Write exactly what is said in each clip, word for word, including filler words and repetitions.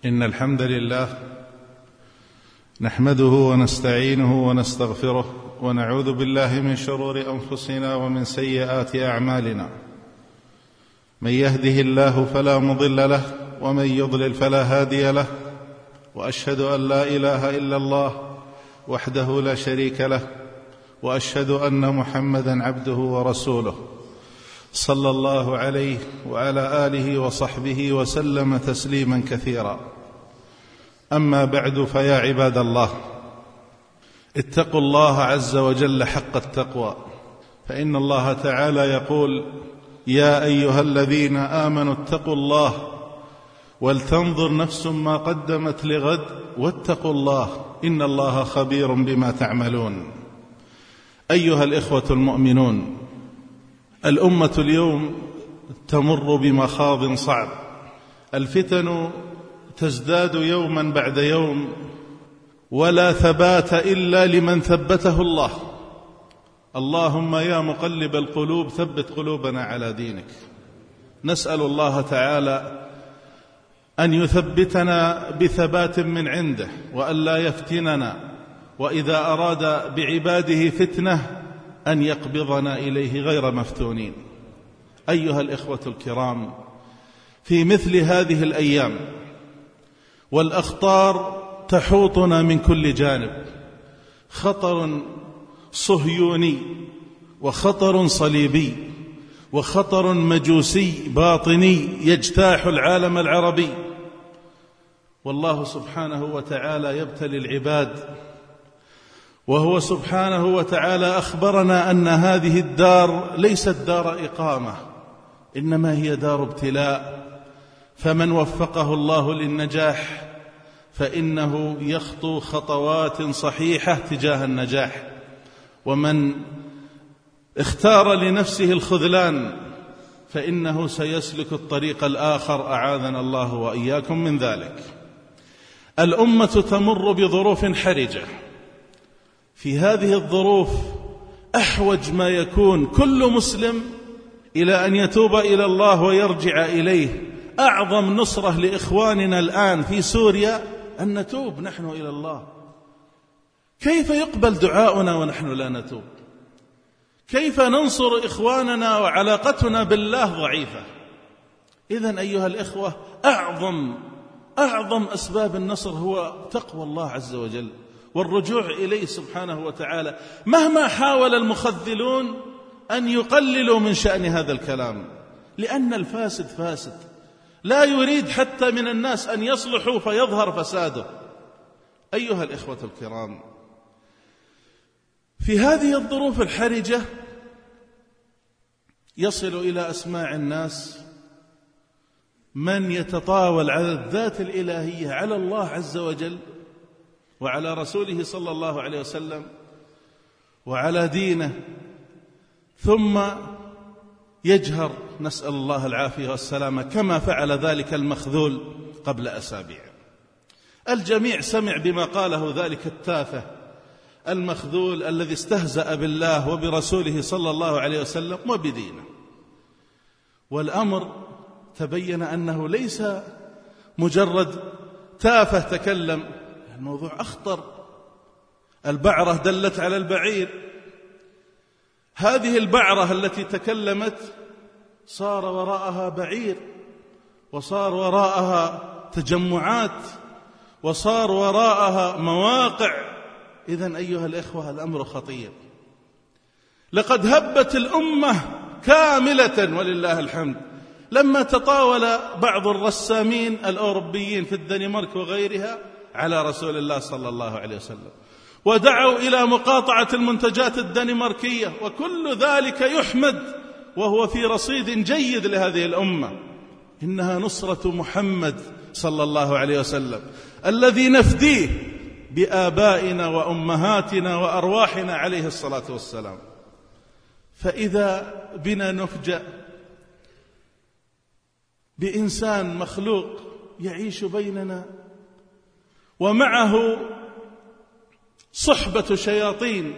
إن الحمد لله نحمده ونستعينه ونستغفره ونعوذ بالله من شرور أنفسنا ومن سيئات أعمالنا. من يهده الله فلا مضل له ومن يضلل فلا هادي له، وأشهد أن لا إله إلا الله وحده لا شريك له، وأشهد أن محمدا عبده ورسوله صلى الله عليه وعلى آله وصحبه وسلم تسليما كثيرا. أما بعد، فيا عباد الله، اتقوا الله عز وجل حق التقوى، فإن الله تعالى يقول: يا أيها الذين آمنوا اتقوا الله ولتنظر نفس ما قدمت لغد واتقوا الله إن الله خبير بما تعملون. أيها الإخوة المؤمنون، الأمة اليوم تمر بمخاض صعب، الفتن تزداد يوما بعد يوم، ولا ثبات إلا لمن ثبته الله. اللهم يا مقلب القلوب ثبت قلوبنا على دينك. نسأل الله تعالى أن يثبتنا بثبات من عنده، وأن لا يفتننا، وإذا أراد بعباده فتنة أن يقبضنا إليه غير مفتونين. أيها الإخوة الكرام، في مثل هذه الأيام والأخطار تحوطنا من كل جانب، خطر صهيوني وخطر صليبي وخطر مجوسي باطني يجتاح العالم العربي، والله سبحانه وتعالى يبتلي العباد، وهو سبحانه وتعالى أخبرنا أن هذه الدار ليست دار إقامة، إنما هي دار ابتلاء، فمن وفقه الله للنجاح فإنه يخطو خطوات صحيحة تجاه النجاح، ومن اختار لنفسه الخذلان فإنه سيسلك الطريق الآخر، أعاذنا الله وإياكم من ذلك. الأمة تمر بظروف حرجة، في هذه الظروف أحوج ما يكون كل مسلم إلى أن يتوب إلى الله ويرجع إليه. أعظم نصرة لإخواننا الآن في سوريا أن نتوب نحن إلى الله. كيف يقبل دعاؤنا ونحن لا نتوب؟ كيف ننصر إخواننا وعلاقتنا بالله ضعيفة؟ إذن أيها الإخوة، أعظم أعظم أسباب النصر هو تقوى الله عز وجل والرجوع إليه سبحانه وتعالى، مهما حاول المخذلون أن يقللوا من شأن هذا الكلام، لأن الفاسد فاسد، لا يريد حتى من الناس أن يصلحوا فيظهر فساده. أيها الإخوة الكرام، في هذه الظروف الحرجة يصل إلى أسماع الناس من يتطاول على الذات الإلهية، على الله عز وجل وعلى رسوله صلى الله عليه وسلم وعلى دينه، ثم يجهر، نسأل الله العافية والسلامة، كما فعل ذلك المخذول قبل أسابيع. الجميع سمع بما قاله ذلك التافه المخذول الذي استهزأ بالله وبرسوله صلى الله عليه وسلم وبدينه. والأمر تبين أنه ليس مجرد تافه تكلم، الموضوع أخطر. البعرة دلت على البعير، هذه البعرة التي تكلمت صار وراءها بعير، وصار وراءها تجمعات، وصار وراءها مواقع. إذن أيها الإخوة، الأمر خطير. لقد هبت الأمة كاملة ولله الحمد لما تطاول بعض الرسامين الأوروبيين في الدنمارك وغيرها على رسول الله صلى الله عليه وسلم، ودعوا إلى مقاطعة المنتجات الدنماركية، وكل ذلك يحمد وهو في رصيد جيد لهذه الأمة. إنها نصرة محمد صلى الله عليه وسلم الذي نفديه بآبائنا وأمهاتنا وأرواحنا عليه الصلاة والسلام. فإذا بنا نفجأ بإنسان مخلوق يعيش بيننا ومعه صحبة شياطين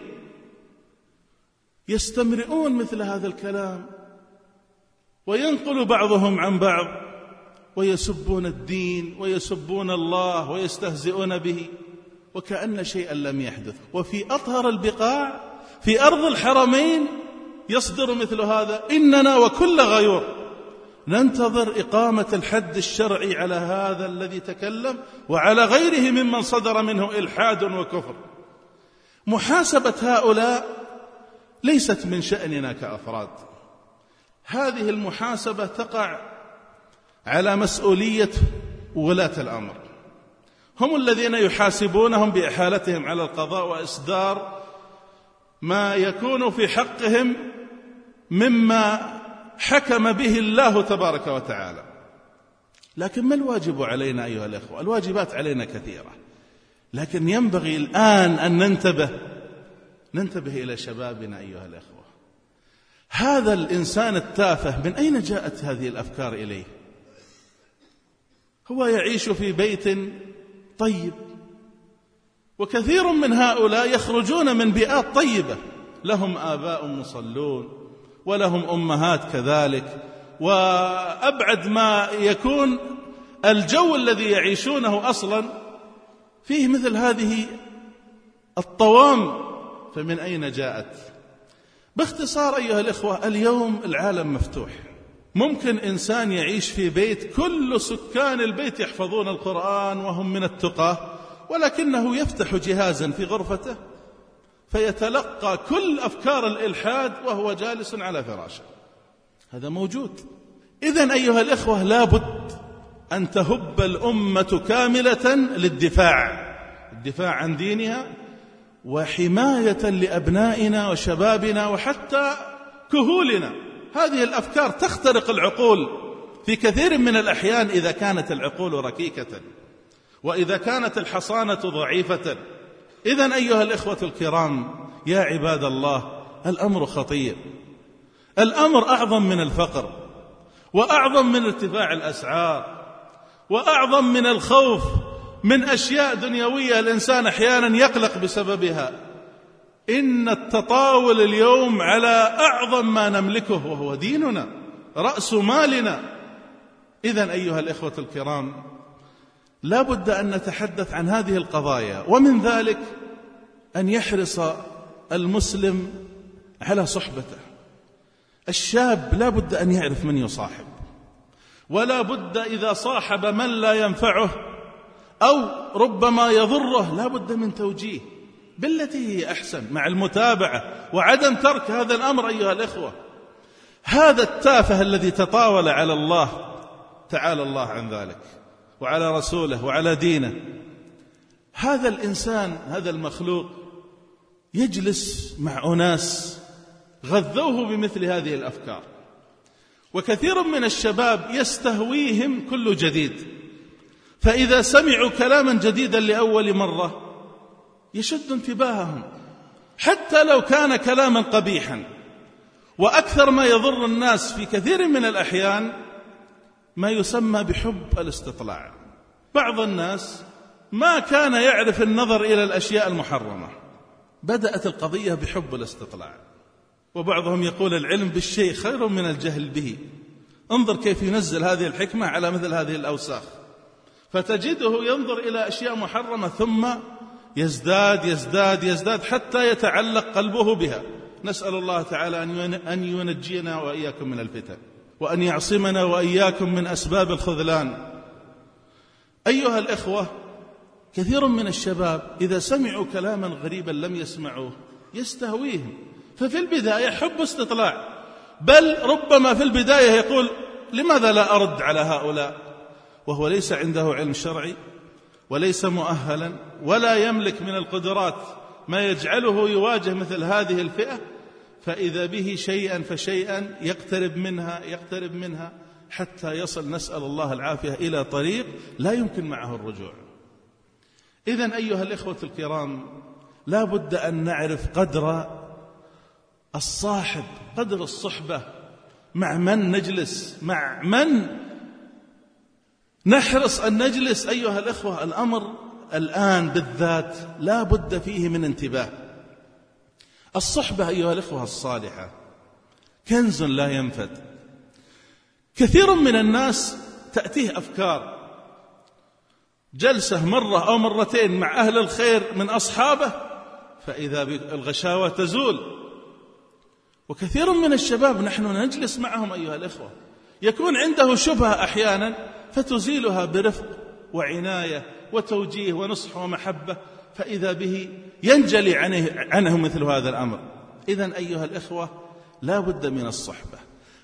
يستمرئون مثل هذا الكلام، وينقل بعضهم عن بعض ويسبون الدين ويسبون الله ويستهزئون به وكأن شيئا لم يحدث. وفي أطهر البقاع في أرض الحرمين يصدر مثل هذا. إننا وكل غيور ننتظر إقامة الحد الشرعي على هذا الذي تكلم وعلى غيره ممن صدر منه إلحاد وكفر. محاسبة هؤلاء ليست من شأننا كأفراد. هذه المحاسبة تقع على مسؤولية ولاة الأمر، هم الذين يحاسبونهم بإحالتهم على القضاء وإصدار ما يكون في حقهم مما حكم به الله تبارك وتعالى. لكن ما الواجب علينا أيها الأخوة؟ الواجبات علينا كثيرة، لكن ينبغي الآن أن ننتبه ننتبه إلى شبابنا أيها الأخوة. هذا الإنسان التافه من أين جاءت هذه الأفكار إليه؟ هو يعيش في بيت طيب، وكثير من هؤلاء يخرجون من بيئات طيبة، لهم آباء مصلون ولهم أمهات كذلك، وأبعد ما يكون الجو الذي يعيشونه أصلا فيه مثل هذه الطوام، فمن أين جاءت؟ باختصار أيها الإخوة، اليوم العالم مفتوح. ممكن إنسان يعيش في بيت كل سكان البيت يحفظون القرآن وهم من التقى، ولكنه يفتح جهازا في غرفته فيتلقى كل أفكار الإلحاد وهو جالس على فراشه. هذا موجود. إذن أيها الإخوة لابد أن تهب الأمة كاملة للدفاع الدفاع عن دينها وحماية لأبنائنا وشبابنا وحتى كهولنا. هذه الأفكار تخترق العقول في كثير من الأحيان إذا كانت العقول ركيكة وإذا كانت الحصانة ضعيفة. إذن أيها الإخوة الكرام يا عباد الله، الأمر خطير، الأمر أعظم من الفقر، وأعظم من ارتفاع الأسعار، وأعظم من الخوف من أشياء دنيوية الإنسان أحيانا يقلق بسببها. إن التطاول اليوم على أعظم ما نملكه وهو ديننا، رأس مالنا. إذن أيها الإخوة الكرام لا بد أن نتحدث عن هذه القضايا، ومن ذلك أن يحرص المسلم على صحبته. الشاب لا بد أن يعرف من يصاحب، ولا بد إذا صاحب من لا ينفعه أو ربما يضره لا بد من توجيه بالتي هي أحسن مع المتابعة وعدم ترك هذا الأمر. أيها الإخوة، هذا التافه الذي تطاول على الله تعالى الله عن ذلك وعلى رسوله وعلى دينه، هذا الإنسان هذا المخلوق يجلس مع أناس غذوه بمثل هذه الأفكار، وكثير من الشباب يستهويهم كل جديد، فإذا سمعوا كلاما جديدا لأول مرة يشد انتباههم حتى لو كان كلاما قبيحا. وأكثر ما يضر الناس في كثير من الأحيان ما يسمى بحب الاستطلاع. بعض الناس ما كان يعرف النظر إلى الأشياء المحرمة، بدأت القضية بحب الاستطلاع. وبعضهم يقول العلم بالشيء خير من الجهل به. انظر كيف ينزل هذه الحكمة على مثل هذه الأوساخ، فتجده ينظر إلى أشياء محرمة ثم يزداد يزداد يزداد حتى يتعلق قلبه بها. نسأل الله تعالى أن ينجينا وإياكم من الفتن، وأن يعصمنا وإياكم من أسباب الخذلان. أيها الإخوة، كثير من الشباب إذا سمعوا كلاما غريبا لم يسمعوه يستهويهم، ففي البداية حب استطلاع، بل ربما في البداية يقول لماذا لا أرد على هؤلاء، وهو ليس عنده علم شرعي وليس مؤهلا ولا يملك من القدرات ما يجعله يواجه مثل هذه الفئة، فإذا به شيئا فشيئا يقترب منها يقترب منها حتى يصل نسأل الله العافية إلى طريق لا يمكن معه الرجوع. إذن أيها الإخوة الكرام لا بد أن نعرف قدر الصاحب، قدر الصحبة، مع من نجلس، مع من نحرص أن نجلس. أيها الإخوة الأمر الآن بالذات لا بد فيه من انتباه. الصحبة أيها الإخوة الصالحة كنز لا ينفد. كثير من الناس تأتيه أفكار، جلسة مرة أو مرتين مع أهل الخير من أصحابه فإذا الغشاوة تزول. وكثير من الشباب نحن نجلس معهم أيها الإخوة يكون عنده شبهة أحيانا فتزيلها برفق وعناية وتوجيه ونصح ومحبة، فإذا به ينجلي عنه, عنه مثل هذا الأمر. إذن أيها الإخوة لا بد من الصحبة.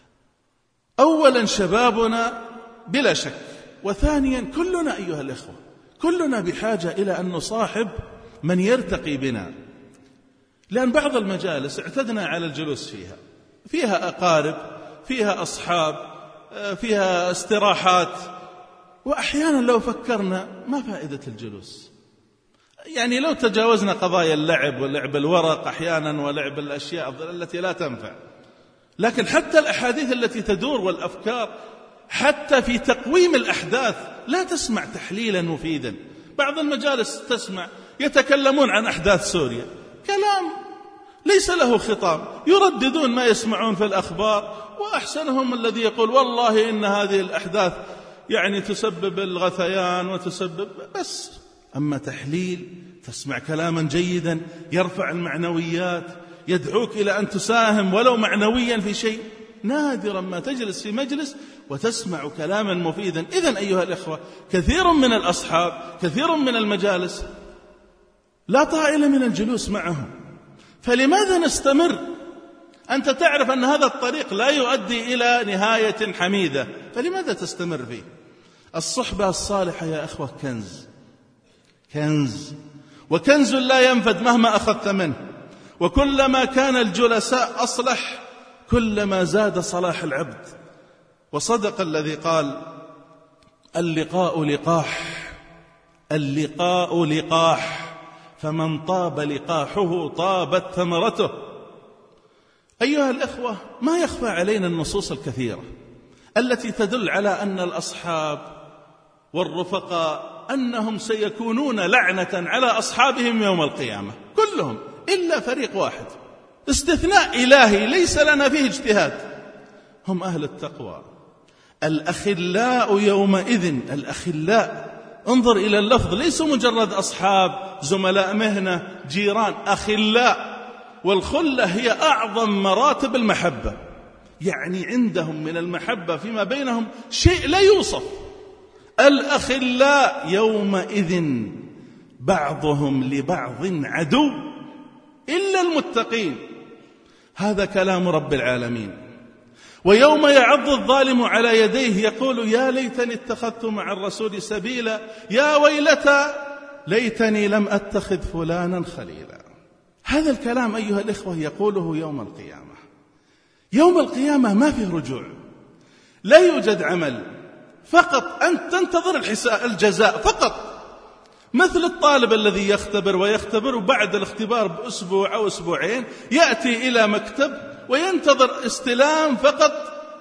أولا شبابنا بلا شك، وثانيا كلنا أيها الإخوة كلنا بحاجة إلى أن نصاحب من يرتقي بنا، لأن بعض المجالس اعتدنا على الجلوس فيها، فيها أقارب، فيها أصحاب، فيها استراحات، وأحيانا لو فكرنا ما فائدة الجلوس. يعني لو تجاوزنا قضايا اللعب ولعب الورق أحيانا ولعب الأشياء التي لا تنفع، لكن حتى الأحاديث التي تدور والأفكار حتى في تقويم الأحداث لا تسمع تحليلا مفيدا. بعض المجالس تسمع يتكلمون عن أحداث سوريا، كلام ليس له خطام، يرددون ما يسمعون في الأخبار، وأحسنهم الذي يقول والله إن هذه الأحداث يعني تسبب الغثيان وتسبب بس. أما تحليل تسمع كلاما جيدا يرفع المعنويات، يدعوك إلى أن تساهم ولو معنويا في شيء. نادرا ما تجلس في مجلس وتسمع كلاما مفيدا. إذن أيها الإخوة كثير من الأصحاب، كثير من المجالس لا طائل من الجلوس معهم، فلماذا نستمر؟ أنت تعرف أن هذا الطريق لا يؤدي إلى نهاية حميدة، فلماذا تستمر فيه؟ الصحبة الصالحة يا أخوة كنز، كنز، وكنز لا ينفد مهما أخذت منه، وكلما كان الجلساء أصلح كلما زاد صلاح العبد. وصدق الذي قال اللقاء لقاح، اللقاء لقاح، فمن طاب لقاحه طابت ثمرته. أيها الأخوة ما يخفى علينا النصوص الكثيرة التي تدل على أن الأصحاب والرفقاء أنهم سيكونون لعنة على أصحابهم يوم القيامة كلهم إلا فريق واحد، استثناء إلهي ليس لنا فيه اجتهاد، هم أهل التقوى. الأخلاء يومئذ، الأخلاء انظر إلى اللفظ، ليسوا مجرد أصحاب زملاء مهنة جيران، أخلاء. والخلة هي أعظم مراتب المحبة، يعني عندهم من المحبة فيما بينهم شيء لا يوصف. الأخلاء يومئذ بعضهم لبعض عدو إلا المتقين. هذا كلام رب العالمين. ويوم يعض الظالم على يديه يقول يا ليتني اتخذت مع الرسول سبيلا، يا ويلتى ليتني لم أتخذ فلانا خليلا. هذا الكلام أيها الإخوة يقوله يوم القيامة. يوم القيامة ما فيه رجوع، لا يوجد عمل، فقط أنت تنتظر الحساب الجزاء فقط، مثل الطالب الذي يختبر ويختبر وبعد الاختبار بأسبوع أو أسبوعين يأتي إلى مكتب وينتظر استلام فقط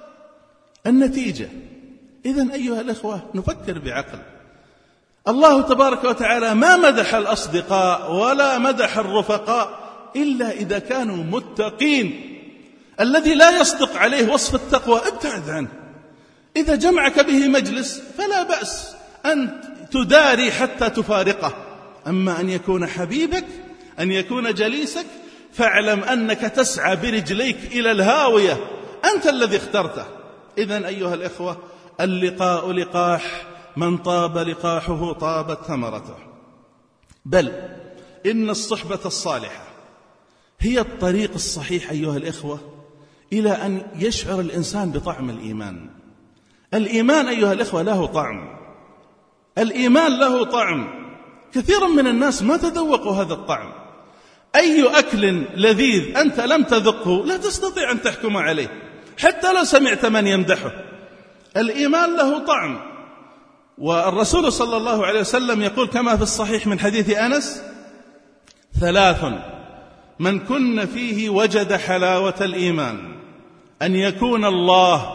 النتيجة. إذن أيها الأخوة نفكر بعقل. الله تبارك وتعالى ما مدح الأصدقاء ولا مدح الرفقاء إلا إذا كانوا متقين. الذي لا يصدق عليه وصف التقوى ابتعد عنه. إذا جمعك به مجلس فلا بأس أن تداري حتى تفارقه، أما أن يكون حبيبك، أن يكون جليسك، فاعلم أنك تسعى برجليك إلى الهاوية، أنت الذي اخترته. إذن أيها الإخوة اللقاء لقاح، من طاب لقاحه طابت ثمرته. بل إن الصحبة الصالحة هي الطريق الصحيح أيها الإخوة إلى أن يشعر الإنسان بطعم الإيمان. الإيمان أيها الإخوة له طعم، الإيمان له طعم. كثير من الناس ما تذوقوا هذا الطعم. أي أكل لذيذ أنت لم تذقه لا تستطيع أن تحكم عليه حتى لو سمعت من يمدحه. الإيمان له طعم. والرسول صلى الله عليه وسلم يقول كما في الصحيح من حديث أنس: ثلاث من كن فيه وجد حلاوة الإيمان، أن يكون الله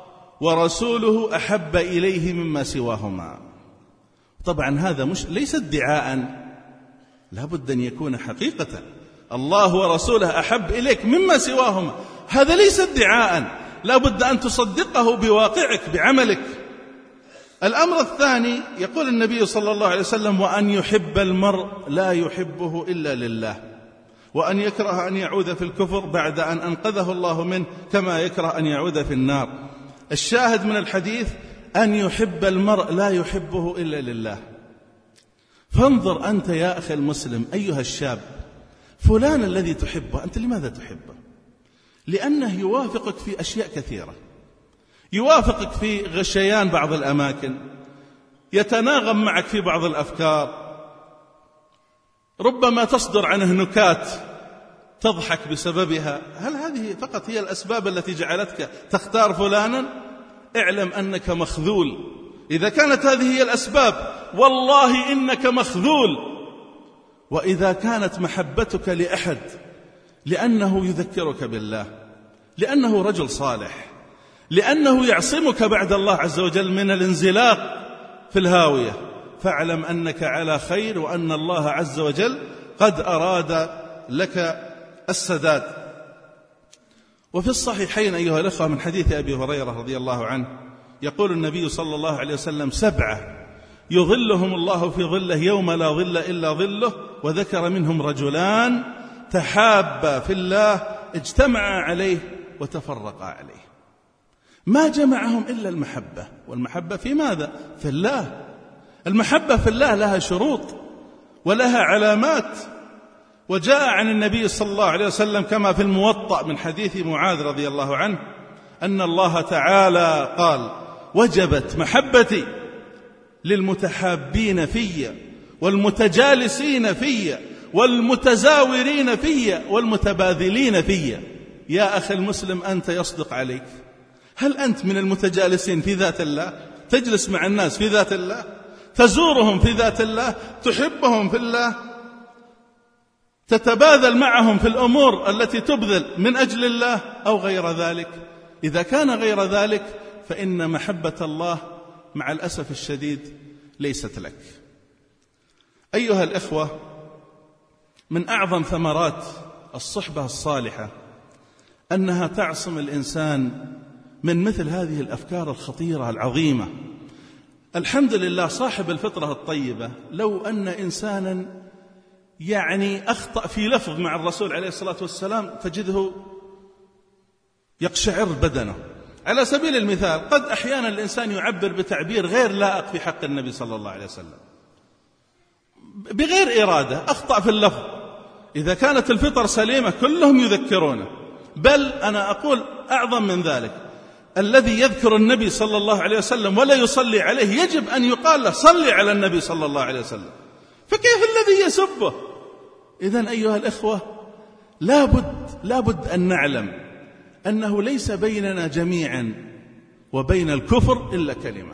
ورسوله أحب إليه مما سواهما. طبعا هذا مش ليس ادعاء، لا بد أن يكون حقيقة. الله ورسوله أحب إليك مما سواهما، هذا ليس ادعاء، لا بد أن تصدقه بواقعك بعملك. الأمر الثاني يقول النبي صلى الله عليه وسلم: وأن يحب المرء لا يحبه إلا لله، وأن يكره أن يعود في الكفر بعد أن أنقذه الله منه كما يكره أن يعود في النار. الشاهد من الحديث أن يحب المرء لا يحبه إلا لله. فانظر أنت يا أخي المسلم أيها الشاب، فلان الذي تحبه أنت لماذا تحبه؟ لأنه يوافقك في أشياء كثيرة، يوافقك في غشيان بعض الأماكن، يتناغم معك في بعض الأفكار، ربما تصدر عنه نكات تضحك بسببها. هل هذه فقط هي الأسباب التي جعلتك تختار فلانا؟ اعلم أنك مخذول. إذا كانت هذه هي الأسباب والله إنك مخذول. وإذا كانت محبتك لأحد لأنه يذكرك بالله، لأنه رجل صالح، لأنه يعصمك بعد الله عز وجل من الانزلاق في الهاوية، فاعلم أنك على خير، وأن الله عز وجل قد أراد لك السداد. وفي الصحيحين أيها الأخوة من حديث أبي هريرة رضي الله عنه يقول النبي صلى الله عليه وسلم: سبعة يظلهم الله في ظله يوم لا ظل إلا ظله، وذكر منهم رجلان تحابا في الله اجتمعا عليه وتفرقا عليه. ما جمعهم إلا المحبة. والمحبة في ماذا؟ في الله. المحبة في الله لها شروط ولها علامات. وجاء عن النبي صلى الله عليه وسلم كما في الموطأ من حديث معاذ رضي الله عنه أن الله تعالى قال: وجبت محبتي للمتحابين في والمتجالسين في والمتزاورين في والمتباذلين في. يا أخي المسلم أنت يصدق عليك، هل أنت من المتجالسين في ذات الله؟ تجلس مع الناس في ذات الله؟ تزورهم في ذات الله؟ تحبهم في الله؟ تتباذل معهم في الأمور التي تبذل من أجل الله أو غير ذلك؟ إذا كان غير ذلك فإن محبة الله مع الأسف الشديد ليست لك. أيها الإخوة، من أعظم ثمرات الصحبة الصالحة أنها تعصم الإنسان من مثل هذه الأفكار الخطيرة العظيمة. الحمد لله صاحب الفطرة الطيبة لو أن إنسانا يعني أخطأ في لفظ مع الرسول عليه الصلاة والسلام تجده يقشعر بدنه. على سبيل المثال قد أحيانا الإنسان يعبر بتعبير غير لائق في حق النبي صلى الله عليه وسلم بغير إرادة، أخطأ في اللفظ. إذا كانت الفطر سليمة كلهم يذكرونه، بل أنا أقول أعظم من ذلك، الذي يذكر النبي صلى الله عليه وسلم ولا يصلي عليه يجب أن يقال له صلي على النبي صلى الله عليه وسلم، فكيف الذي يسبه؟ إذن أيها الإخوة لابد, لابد أن نعلم أنه ليس بيننا جميعا وبين الكفر إلا كلمة.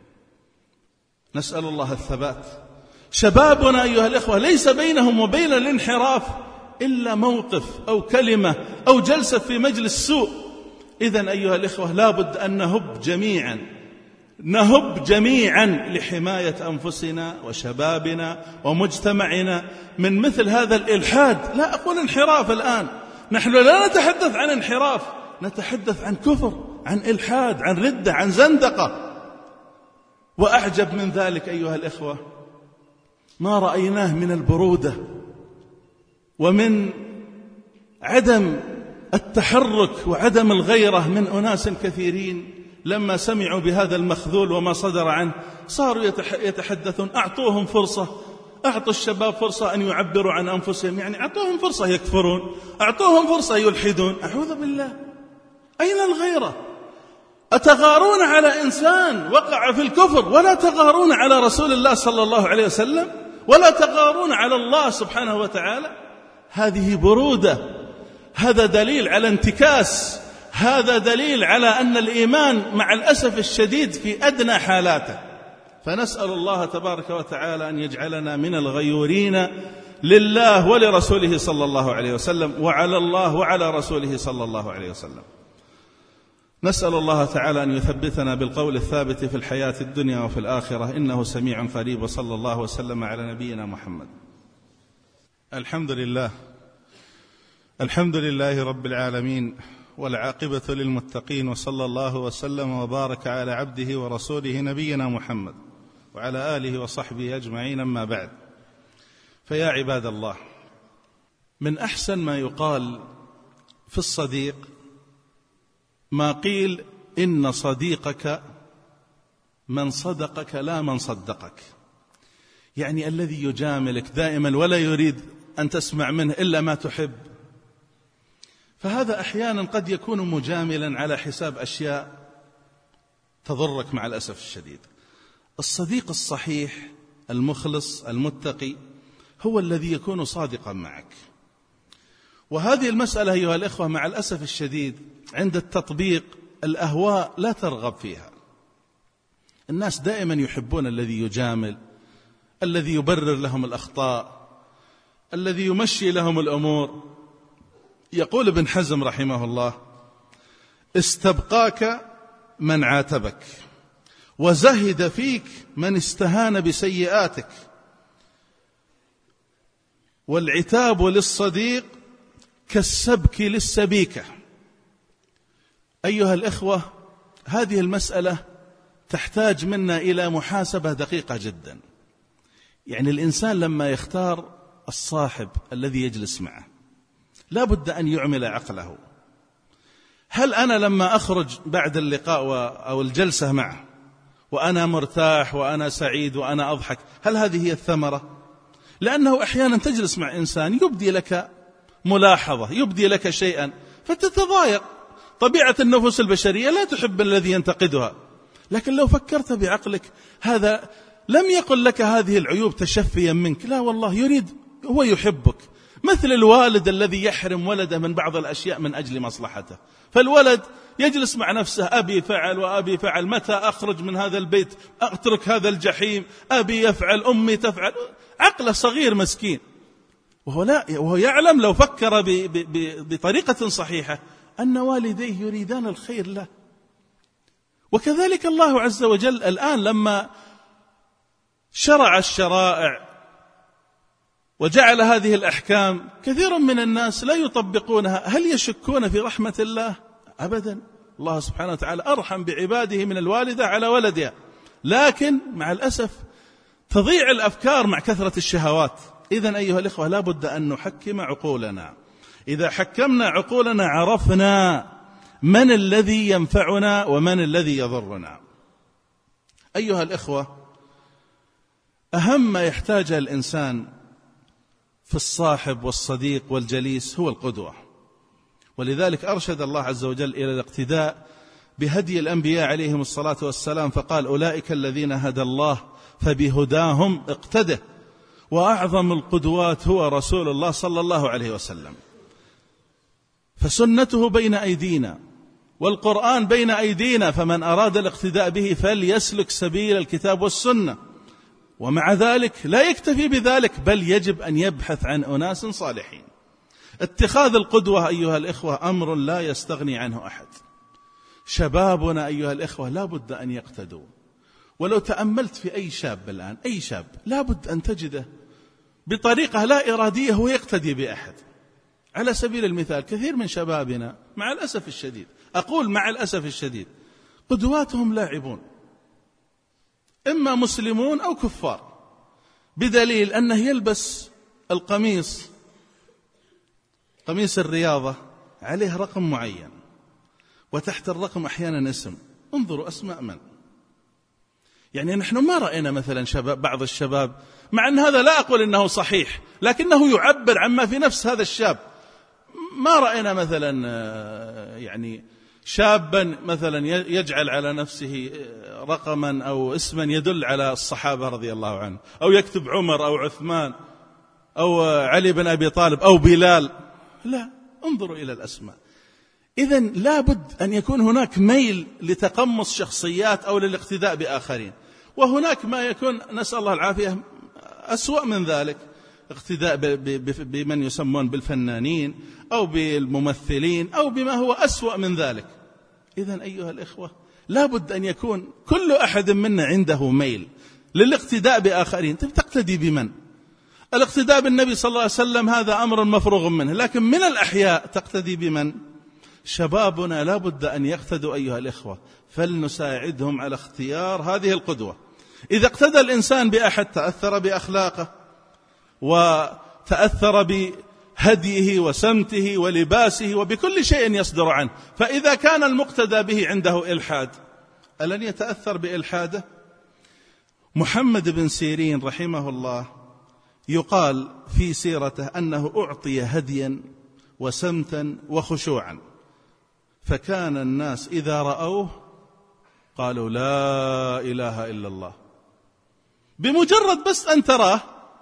نسأل الله الثبات. شبابنا أيها الإخوة ليس بينهم وبين الانحراف إلا موقف أو كلمة أو جلسة في مجلس سوء. إذن أيها الإخوة لابد أن نهب جميعا نهب جميعا لحماية أنفسنا وشبابنا ومجتمعنا من مثل هذا الإلحاد. لا أقول انحراف الآن، نحن لا نتحدث عن انحراف، نتحدث عن كفر، عن إلحاد، عن ردة، عن زندقة. وأعجب من ذلك أيها الإخوة ما رأيناه من البرودة ومن عدم التحرك وعدم الغيرة من أناس كثيرين لما سمعوا بهذا المخذول وما صدر عنه صاروا يتحدثون أعطوهم فرصة، أعطوا الشباب فرصة أن يعبروا عن أنفسهم، يعني أعطوهم فرصة يكفرون، أعطوهم فرصة يلحدون. أعوذ بالله، أين الغيرة؟ أتغارون على إنسان وقع في الكفر ولا تغارون على رسول الله صلى الله عليه وسلم ولا تغارون على الله سبحانه وتعالى؟ هذه برودة، هذا دليل على انتكاس، هذا دليل على أن الإيمان مع الأسف الشديد في أدنى حالاته. فنسأل الله تبارك وتعالى أن يجعلنا من الغيورين لله ولرسوله صلى الله عليه وسلم وعلى الله وعلى رسوله صلى الله عليه وسلم. نسأل الله تعالى أن يثبتنا بالقول الثابت في الحياة الدنيا وفي الآخرة، إنه سميع قريب. وصلى الله وسلم على نبينا محمد. الحمد لله الحمد لله رب العالمين، والعاقبة للمتقين، وصلى الله وسلم وبارك على عبده ورسوله نبينا محمد وعلى آله وصحبه أجمعين، أما بعد. فيا عباد الله، من أحسن ما يقال في الصديق ما قيل: إن صديقك من صدقك لا من صدقك. يعني الذي يجاملك دائما ولا يريد أن تسمع منه إلا ما تحب، فهذا أحيانا قد يكون مجاملا على حساب أشياء تضرك مع الأسف الشديد. الصديق الصحيح المخلص المتقي هو الذي يكون صادقا معك. وهذه المسألة أيها الإخوة مع الأسف الشديد عند التطبيق الأهواء لا ترغب فيها. الناس دائما يحبون الذي يجامل، الذي يبرر لهم الأخطاء، الذي يمشي لهم الأمور. يقول ابن حزم رحمه الله: استبقاك من عاتبك، وزهد فيك من استهان بسيئاتك، والعتاب للصديق كالسبك للسبيكة. أيها الإخوة، هذه المسألة تحتاج منا إلى محاسبة دقيقة جدا. يعني الإنسان لما يختار الصاحب الذي يجلس معه لا بد أن يعمل عقله. هل أنا لما أخرج بعد اللقاء أو الجلسة معه وأنا مرتاح وأنا سعيد وأنا أضحك، هل هذه هي الثمرة؟ لأنه أحيانا تجلس مع إنسان يبدي لك ملاحظة، يبدي لك شيئا فتتضايق. طبيعة النفوس البشرية لا تحب الذي ينتقدها، لكن لو فكرت بعقلك هذا لم يقل لك هذه العيوب تشفيا منك، لا والله يريد، هو يحبك. مثل الوالد الذي يحرم ولده من بعض الأشياء من أجل مصلحته، فالولد يجلس مع نفسه: أبي فعل وأبي فعل، متى أخرج من هذا البيت؟ أترك هذا الجحيم، أبي يفعل، أمي تفعل. عقله صغير مسكين، وهو, لا وهو يعلم لو فكر ب ب ب بطريقة صحيحة أن والديه يريدان الخير له. وكذلك الله عز وجل الآن لما شرع الشرائع وجعل هذه الأحكام، كثير من الناس لا يطبقونها. هل يشكون في رحمة الله؟ أبدا. الله سبحانه وتعالى أرحم بعباده من الوالدة على ولدها، لكن مع الأسف تضيع الأفكار مع كثرة الشهوات. إذن أيها الإخوة، لا بد أن نحكم عقولنا. إذا حكمنا عقولنا عرفنا من الذي ينفعنا ومن الذي يضرنا. أيها الإخوة، أهم ما يحتاجه الإنسان في الصاحب والصديق والجليس هو القدوة. ولذلك أرشد الله عز وجل إلى الاقتداء بهدي الأنبياء عليهم الصلاة والسلام، فقال: أولئك الذين هدى الله فبهداهم اقتده. وأعظم القدوات هو رسول الله صلى الله عليه وسلم، فسنته بين أيدينا والقرآن بين أيدينا، فمن أراد الاقتداء به فليسلك سبيل الكتاب والسنة. ومع ذلك لا يكتفي بذلك، بل يجب أن يبحث عن أناس صالحين. اتخاذ القدوة أيها الإخوة أمر لا يستغني عنه أحد. شبابنا أيها الإخوة لا بد أن يقتدوا. ولو تأملت في أي شاب الآن، أي شاب لا بد أن تجده بطريقة لا إرادية هو يقتدي بأحد. على سبيل المثال، كثير من شبابنا مع الأسف الشديد، أقول مع الأسف الشديد، قدواتهم لاعبون، إما مسلمون أو كفار، بدليل أنه يلبس القميص، قميص الرياضة عليه رقم معين، وتحت الرقم أحيانا اسم. انظروا أسماء من. يعني نحن ما رأينا مثلا شباب، بعض الشباب، مع أن هذا لا أقول إنه صحيح، لكنه يعبر عما في نفس هذا الشاب. ما رأينا مثلا يعني شابا مثلا يجعل على نفسه رقما أو اسما يدل على الصحابة رضي الله عنه، أو يكتب عمر أو عثمان أو علي بن أبي طالب أو بلال. لا، انظروا إلى الأسماء. إذن لا بد أن يكون هناك ميل لتقمص شخصيات أو للاقتداء بآخرين، وهناك ما يكون، نسأل الله العافية، أسوأ من ذلك، اقتداء بمن يسمون بالفنانين أو بالممثلين أو بما هو أسوأ من ذلك. إذن أيها الإخوة، لا بد أن يكون كل أحد منا عنده ميل للاقتداء بآخرين. تقتدي بمن؟ الاقتداء بالنبي صلى الله عليه وسلم هذا أمر مفروغ منه، لكن من الأحياء تقتدي بمن؟ شبابنا لا بد أن يقتدوا أيها الإخوة، فلنساعدهم على اختيار هذه القدوة. إذا اقتدى الإنسان بأحد تأثر بأخلاقه وتأثر بهديه وسمته ولباسه وبكل شيء يصدر عنه. فإذا كان المقتدى به عنده إلحاد ألن يتأثر بإلحاده؟ محمد بن سيرين رحمه الله يقال في سيرته أنه أعطي هديا وسمتا وخشوعا، فكان الناس إذا رأوه قالوا لا إله إلا الله. بمجرد بس أن تراه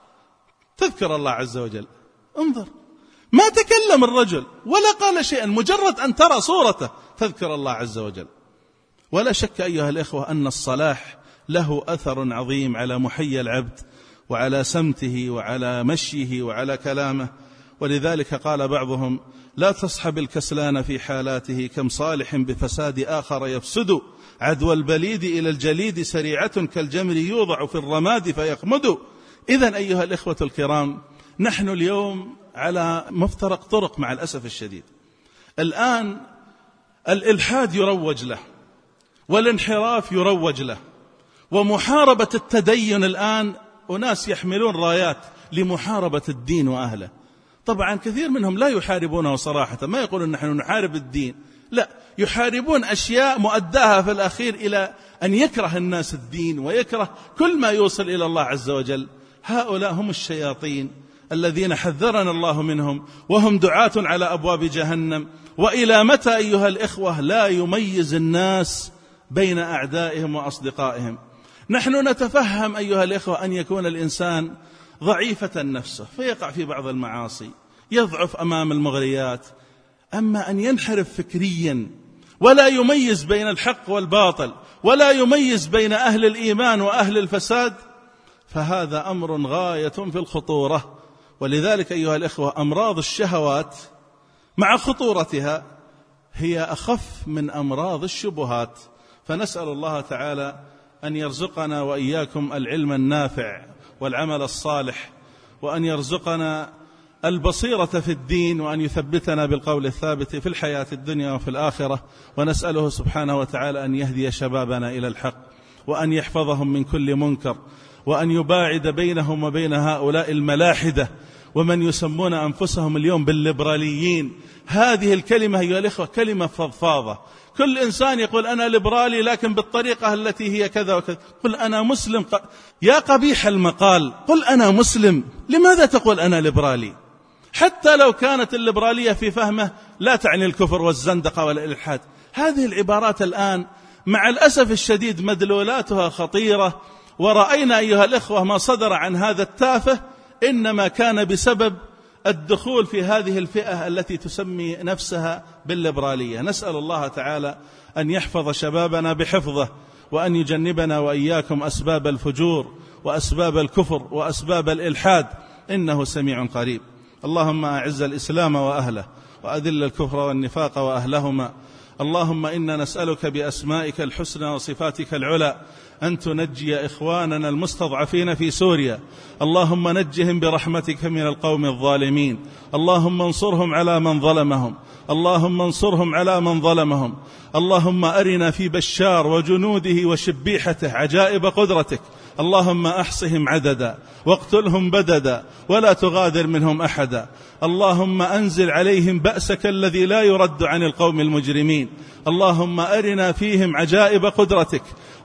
تذكر الله عز وجل. انظر، ما تكلم الرجل ولا قال شيئا، مجرد أن ترى صورته تذكر الله عز وجل. ولا شك أيها الإخوة أن الصلاح له أثر عظيم على محيا العبد وعلى سمته وعلى مشيه وعلى كلامه. ولذلك قال بعضهم: لا تصحب الكسلان في حالاته، كم صالح بفساد آخر يفسد، عدوى البليد إلى الجليد سريعة كالجمر يوضع في الرماد فيخمد. إذن أيها الإخوة الكرام، نحن اليوم على مفترق طرق مع الأسف الشديد. الآن الإلحاد يروج له، والانحراف يروج له، ومحاربة التدين الآن أناس يحملون رايات لمحاربة الدين وأهله. طبعا كثير منهم لا يحاربونه صراحة، ما يقولون نحن نحارب الدين، لا، يحاربون أشياء مؤداها في الأخير إلى أن يكره الناس الدين ويكره كل ما يوصل إلى الله عز وجل. هؤلاء هم الشياطين الذين حذرنا الله منهم، وهم دعاة على أبواب جهنم. وإلى متى أيها الإخوة لا يميز الناس بين أعدائهم وأصدقائهم؟ نحن نتفهم أيها الإخوة أن يكون الإنسان ضعيفة نفسه فيقع في بعض المعاصي، يضعف أمام المغريات، أما أن ينحرف فكريا ولا يميز بين الحق والباطل ولا يميز بين أهل الإيمان وأهل الفساد، فهذا أمر غاية في الخطورة. ولذلك أيها الإخوة أمراض الشهوات مع خطورتها هي أخف من أمراض الشبهات. فنسأل الله تعالى أن يرزقنا وإياكم العلم النافع والعمل الصالح، وأن يرزقنا البصيرة في الدين، وأن يثبتنا بالقول الثابت في الحياة الدنيا وفي الآخرة. ونسأله سبحانه وتعالى أن يهدي شبابنا إلى الحق، وأن يحفظهم من كل منكر، وأن يباعد بينهم وبين هؤلاء الملاحدة ومن يسمون أنفسهم اليوم بالليبراليين. هذه الكلمة أيها الإخوة كلمة فضفاضة، كل إنسان يقول أنا ليبرالي لكن بالطريقة التي هي كذا وكذا. قل أنا مسلم، ق... يا قبيح المقال، قل أنا مسلم، لماذا تقول أنا ليبرالي؟ حتى لو كانت الليبرالية في فهمه لا تعني الكفر والزندقة والإلحاد. هذه العبارات الآن مع الأسف الشديد مدلولاتها خطيرة، ورأينا أيها الإخوة ما صدر عن هذا التافه إنما كان بسبب الدخول في هذه الفئة التي تسمي نفسها بالليبرالية. نسأل الله تعالى أن يحفظ شبابنا بحفظه، وأن يجنبنا وإياكم أسباب الفجور وأسباب الكفر وأسباب الإلحاد، إنه سميع قريب. اللهم أعز الإسلام وأهله، وأذل الكفر والنفاق وأهلهما. اللهم إنا نسألك بأسمائك الحسنى وصفاتك العلى أن تنجي إخواننا المستضعفين في سوريا. اللهم نجهم برحمتك من القوم الظالمين. اللهم انصرهم على من ظلمهم، اللهم انصرهم على من ظلمهم. اللهم أرنا في بشار وجنوده وشبيحته عجائب قدرتك. اللهم أحصهم عددا واقتلهم بددا ولا تغادر منهم أحدا. اللهم أنزل عليهم بأسك الذي لا يرد عن القوم المجرمين. اللهم أرنا فيهم عجائب قدرتك.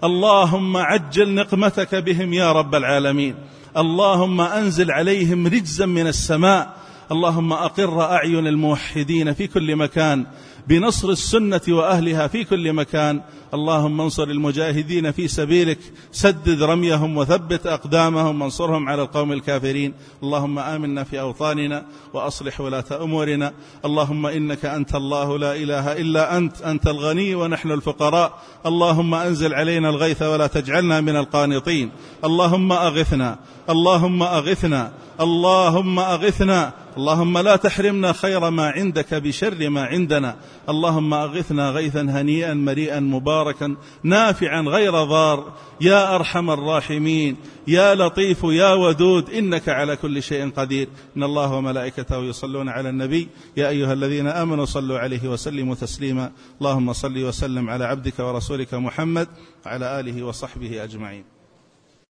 اللهم عجل نقمتك بهم يا رب العالمين. اللهم أنزل عليهم رجزا من السماء. اللهم أقر أعين الموحدين في كل مكان بنصر السنة وأهلها في كل مكان. اللهم انصر المجاهدين في سبيلك، سدد رميهم وثبت أقدامهم وانصرهم على القوم الكافرين. اللهم آمنا في أوطاننا وأصلح ولاة أمورنا. اللهم إنك أنت الله لا إله إلا أنت، أنت الغني ونحن الفقراء. اللهم أنزل علينا الغيث ولا تجعلنا من القانطين. اللهم أغثنا، اللهم أغثنا، اللهم أغثنا. اللهم لا تحرمنا خير ما عندك بشر ما عندنا. اللهم أغثنا غيثا هنيئا مريئا مباركا نافعا غير ضار يا أرحم الراحمين يا لطيف يا ودود إنك على كل شيء قدير. إن الله وملائكته يصلون على النبي يا أيها الذين آمنوا صلوا عليه وسلموا تسليما. اللهم صل وسلم على عبدك ورسولك محمد وعلى آله وصحبه أجمعين.